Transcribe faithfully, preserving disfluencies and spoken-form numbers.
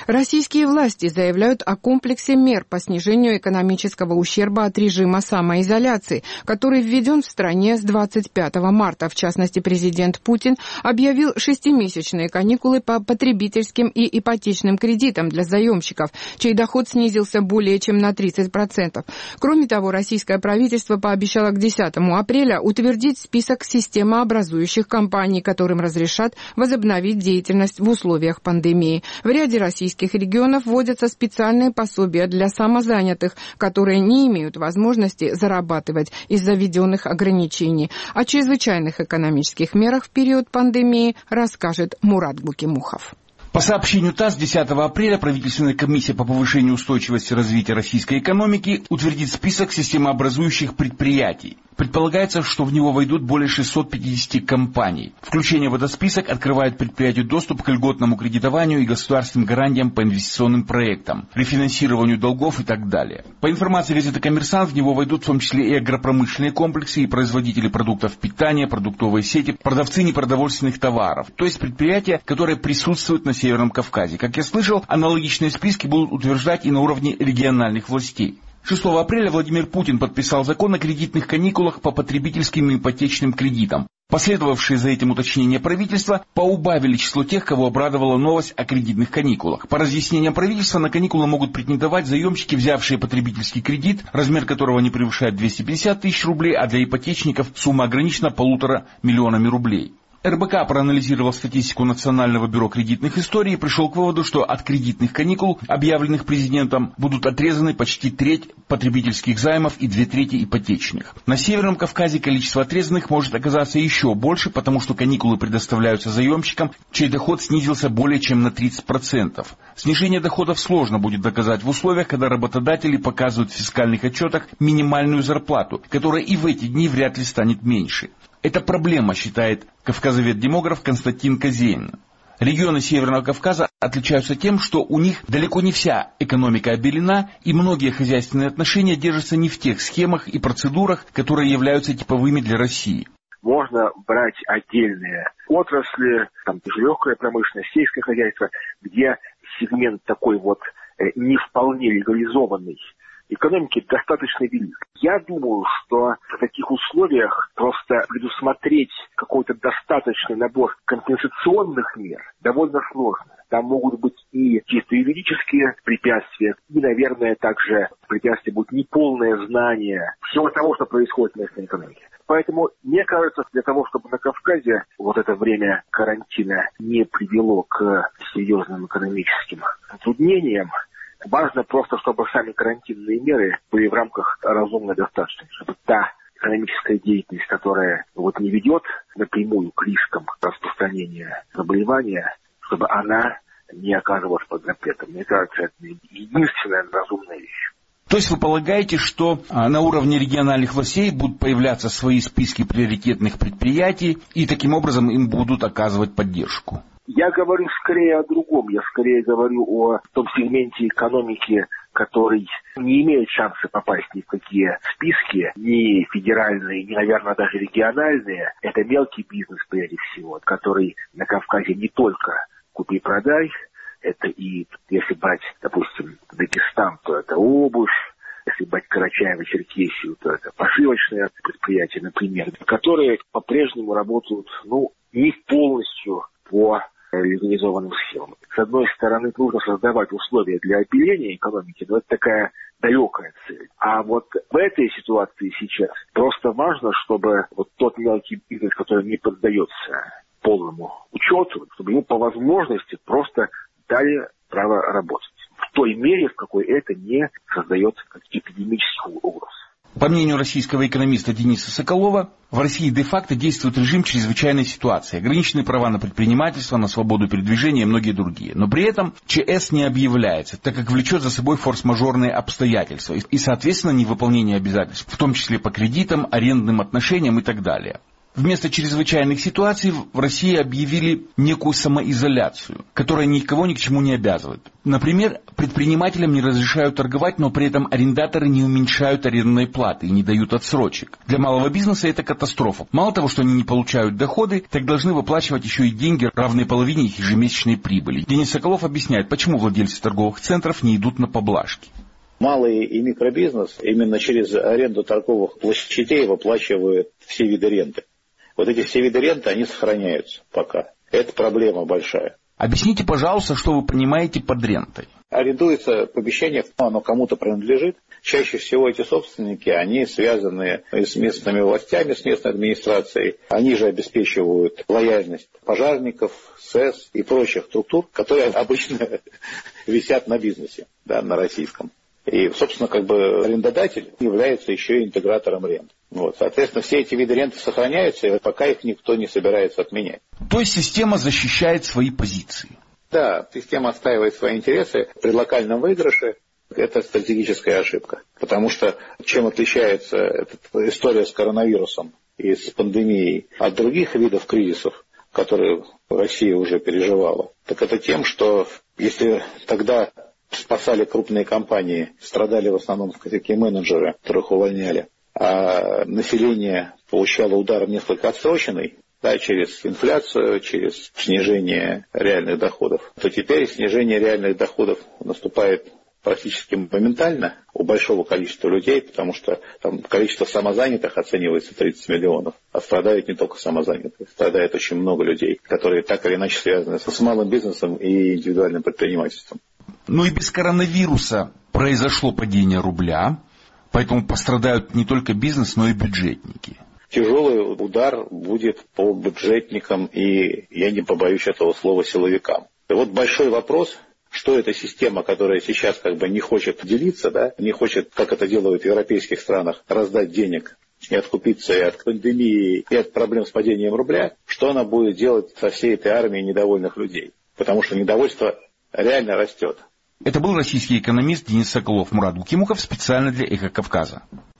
Российские власти заявляют о комплексе мер по снижению экономического ущерба от режима самоизоляции, который введен в стране с двадцать пятого марта. В частности, президент Путин объявил шестимесячные каникулы по потребительским и ипотечным кредитам для заемщиков, чей доход снизился более чем на тридцать процентов. Кроме того, российское правительство пообещало к десятому апреля утвердить список системообразующих компаний, которым разрешат возобновить деятельность в условиях пандемии. В ряде российских регионов вводятся специальные пособия для самозанятых, которые не имеют возможности зарабатывать из-за введенных ограничений. О чрезвычайных экономических мерах в период пандемии расскажет Мурат Гукимухов. По сообщению ТАСС, десятого апреля правительственная комиссия по повышению устойчивости развития российской экономики утвердит список системообразующих предприятий. Предполагается, что в него войдут более шестисот пятидесяти компаний. Включение в этот список открывает предприятию доступ к льготному кредитованию и государственным гарантиям по инвестиционным проектам, рефинансированию долгов и так далее. По информации газеты «Коммерсант», в него войдут в том числе и агропромышленные комплексы, и производители продуктов питания, продуктовые сети, продавцы непродовольственных товаров, то есть предприятия, которые присутствуют на Северном Кавказе. Как я слышал, аналогичные списки будут утверждать и на уровне региональных властей. шестого апреля Владимир Путин подписал закон о кредитных каникулах по потребительским и ипотечным кредитам. Последовавшие за этим уточнения правительства поубавили число тех, кого обрадовала новость о кредитных каникулах. По разъяснениям правительства, на каникулы могут претендовать заемщики, взявшие потребительский кредит, размер которого не превышает двести пятьдесят тысяч рублей, а для ипотечников сумма ограничена полутора миллионами рублей. эр бэ ка проанализировал статистику Национального бюро кредитных историй и пришел к выводу, что от кредитных каникул, объявленных президентом, будут отрезаны почти треть потребительских займов и две трети ипотечных. На Северном Кавказе количество отрезанных может оказаться еще больше, потому что каникулы предоставляются заемщикам, чей доход снизился более чем на тридцать процентов. Снижение доходов сложно будет доказать в условиях, когда работодатели показывают в фискальных отчетах минимальную зарплату, которая и в эти дни вряд ли станет меньше. Это проблема, считает кавказовед-демограф Константин Козейн. Регионы Северного Кавказа отличаются тем, что у них далеко не вся экономика обелена, и многие хозяйственные отношения держатся не в тех схемах и процедурах, которые являются типовыми для России. Можно брать отдельные отрасли, там легкая промышленность, сельское хозяйство, где сегмент такой вот не вполне легализованный экономики достаточно велик. Я думаю, что в таких условиях просто предусмотреть какой-то достаточный набор компенсационных мер довольно сложно. Там могут быть и чисто юридические препятствия, и, наверное, также препятствия будут неполное знание всего того, что происходит в местной экономике. Поэтому, мне кажется, для того, чтобы на Кавказе вот это время карантина не привело к серьезным экономическим затруднениям, важно просто, чтобы сами карантинные меры были в рамках разумной достаточности, чтобы та экономическая деятельность, которая вот не ведет напрямую к рискам распространения заболевания, чтобы она не оказывалась под запретом. Мне кажется, это единственная разумная вещь. То есть вы полагаете, что на уровне региональных властей будут появляться свои списки приоритетных предприятий, и таким образом им будут оказывать поддержку? Я говорю скорее о другом. Я скорее говорю о том сегменте экономики, который не имеет шанса попасть ни в какие списки, ни федеральные, ни, наверное, даже региональные. Это мелкий бизнес, прежде всего, который на Кавказе не только купи-продай, это и, если брать, допустим, Дагестан, то это обувь, если брать Карачаево-Черкесию, то это пошивочные предприятия, например, которые по-прежнему работают, ну, не полностью по легализованным схемам. С одной стороны, нужно создавать условия для обеления экономики, но это такая далекая цель. А вот в этой ситуации сейчас просто важно, чтобы вот тот мелкий бизнес, который не поддается полному учету, чтобы ему по возможности просто дали право работать. В той мере, в какой это не создает эпидемических угроз. По мнению российского экономиста Дениса Соколова, в России де-факто действует режим чрезвычайной ситуации, ограниченные права на предпринимательство, на свободу передвижения и многие другие. Но при этом ЧС не объявляется, так как влечет за собой форс-мажорные обстоятельства и, соответственно, невыполнение обязательств, в том числе по кредитам, арендным отношениям и так далее. Вместо чрезвычайных ситуаций в России объявили некую самоизоляцию, которая никого ни к чему не обязывает. Например, предпринимателям не разрешают торговать, но при этом арендаторы не уменьшают арендной платы и не дают отсрочек. Для малого бизнеса это катастрофа. Мало того, что они не получают доходы, так должны выплачивать еще и деньги, равные половине их ежемесячной прибыли. Денис Соколов объясняет, почему владельцы торговых центров не идут на поблажки. Малый и микробизнес именно через аренду торговых площадей выплачивают все виды ренты. Вот эти все виды ренты, они сохраняются пока. Это проблема большая. Объясните, пожалуйста, что вы понимаете под рентой. Арендуется помещение, оно кому-то принадлежит. Чаще всего эти собственники, они связаны с местными властями, с местной администрацией. Они же обеспечивают лояльность пожарников, СЭС и прочих структур, которые обычно висят на бизнесе, да, на российском. И, собственно, как бы арендодатель является еще и интегратором рент. Вот, соответственно, все эти виды ренты сохраняются, и пока их никто не собирается отменять. То есть система защищает свои позиции? Да, система отстаивает свои интересы. При локальном выигрыше это стратегическая ошибка. Потому что чем отличается эта история с коронавирусом и с пандемией от других видов кризисов, которые Россия уже переживала, так это тем, что если тогда спасали крупные компании, страдали в основном такие менеджеры, которых увольняли, а население получало удар несколько отсроченный, да, через инфляцию, через снижение реальных доходов, то теперь снижение реальных доходов наступает практически моментально у большого количества людей, потому что там количество самозанятых оценивается тридцать миллионов, а страдают не только самозанятые, страдает очень много людей, которые так или иначе связаны с малым бизнесом и индивидуальным предпринимательством. Ну и без коронавируса произошло падение рубля, поэтому пострадают не только бизнес, но и бюджетники. Тяжелый удар будет по бюджетникам и, я не побоюсь этого слова, силовикам. И вот большой вопрос, что эта система, которая сейчас как бы не хочет делиться, да, не хочет, как это делают в европейских странах, раздать денег и откупиться и от пандемии, и от проблем с падением рубля, что она будет делать со всей этой армией недовольных людей. Потому что недовольство реально растет. Это был российский экономист Денис Соколов. Мурат Гукимухов специально для «Эхо Кавказа».